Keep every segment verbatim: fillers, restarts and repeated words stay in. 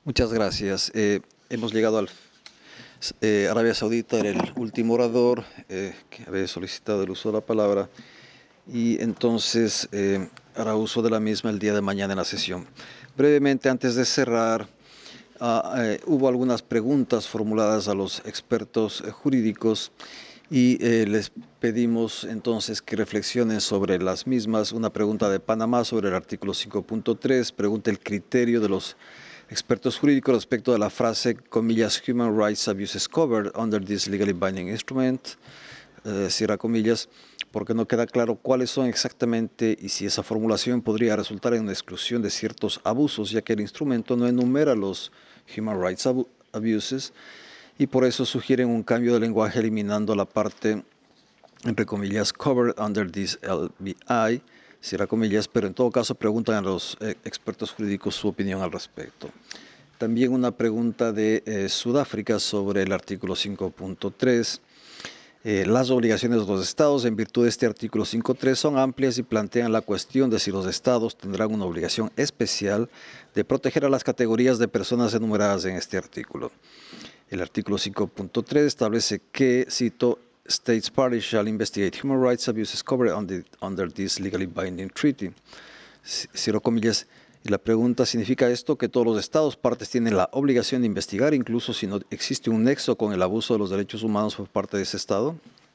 Muchas gracias. Eh, hemos llegado al eh, Arabia Saudita, era el último orador eh, que había solicitado el uso de la palabra y entonces eh, hará uso de la misma el día de mañana en la sesión. Brevemente, antes de cerrar, uh, eh, hubo algunas preguntas formuladas a los expertos eh, jurídicos y eh, les pedimos entonces que reflexionen sobre las mismas. Una pregunta de Panamá sobre el artículo cinco punto tres, pregunta el criterio de los expertos jurídicos respecto de la frase, comillas, human rights abuses covered under this legally binding instrument, eh, cierra comillas, porque no queda claro cuáles son exactamente y si esa formulación podría resultar en una exclusión de ciertos abusos, ya que el instrumento no enumera los human rights abu abuses, y por eso sugieren un cambio de lenguaje eliminando la parte, entre comillas, covered under this L B I, cierra comillas, pero en todo caso preguntan a los eh, expertos jurídicos su opinión al respecto. También una pregunta de eh, Sudáfrica sobre el artículo cinco punto tres. Eh, las obligaciones de los estados en virtud de este artículo cinco punto tres son amplias y plantean la cuestión de si los estados tendrán una obligación especial de proteger a las categorías de personas enumeradas en este artículo. El artículo cinco punto tres establece que, cito, States parties shall investigate human rights abuses covered under, under this legally binding treaty. Cierro comillas. Y la pregunta, ¿significa esto que todos los estados partes tienen la obligación de investigar, incluso si no existe un nexo con el abuso de los derechos humanos por parte de ese estado?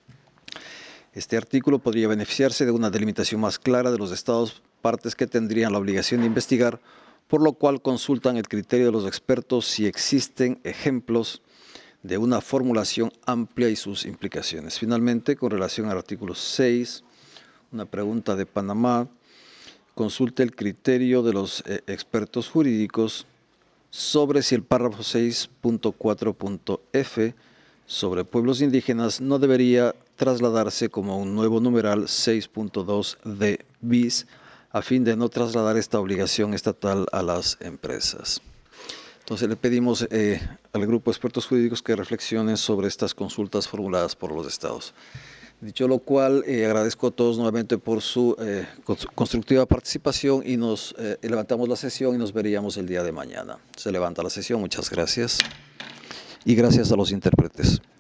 Este artículo podría beneficiarse de una delimitación más clara de los estados partes que tendrían la obligación de investigar, por lo cual consultan el criterio de los expertos si existen ejemplos de una formulación amplia y sus implicaciones. Finalmente, con relación al artículo seis, una pregunta de Panamá, consulte el criterio de los eh, expertos jurídicos sobre si el párrafo seis punto cuatro punto F sobre pueblos indígenas no debería trasladarse como un nuevo numeral seis punto dos D bis a fin de no trasladar esta obligación estatal a las empresas. Entonces le pedimos eh, al grupo de expertos jurídicos que reflexionen sobre estas consultas formuladas por los estados. Dicho lo cual, eh, agradezco a todos nuevamente por su eh, constructiva participación y nos eh, levantamos la sesión y nos veríamos el día de mañana. Se levanta la sesión, muchas gracias. Y gracias a los intérpretes.